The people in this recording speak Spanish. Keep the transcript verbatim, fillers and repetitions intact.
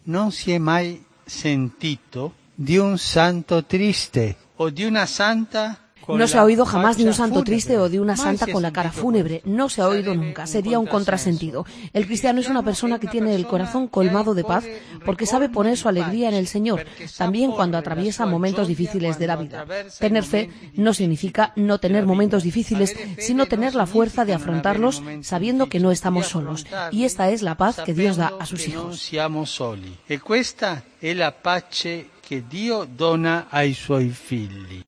Non si è mai sentito di un santo triste o di una santa. No se ha oído jamás de un santo triste o de una santa con la cara fúnebre. No se ha oído nunca. Sería un contrasentido. El cristiano es una persona que tiene el corazón colmado de paz porque sabe poner su alegría en el Señor, también cuando atraviesa momentos difíciles de la vida. Tener fe no significa no tener momentos difíciles, sino tener la fuerza de afrontarlos sabiendo que no estamos solos. Y esta es la paz que Dios da a sus hijos. E questa è la pace che Dio dona ai suoi figli.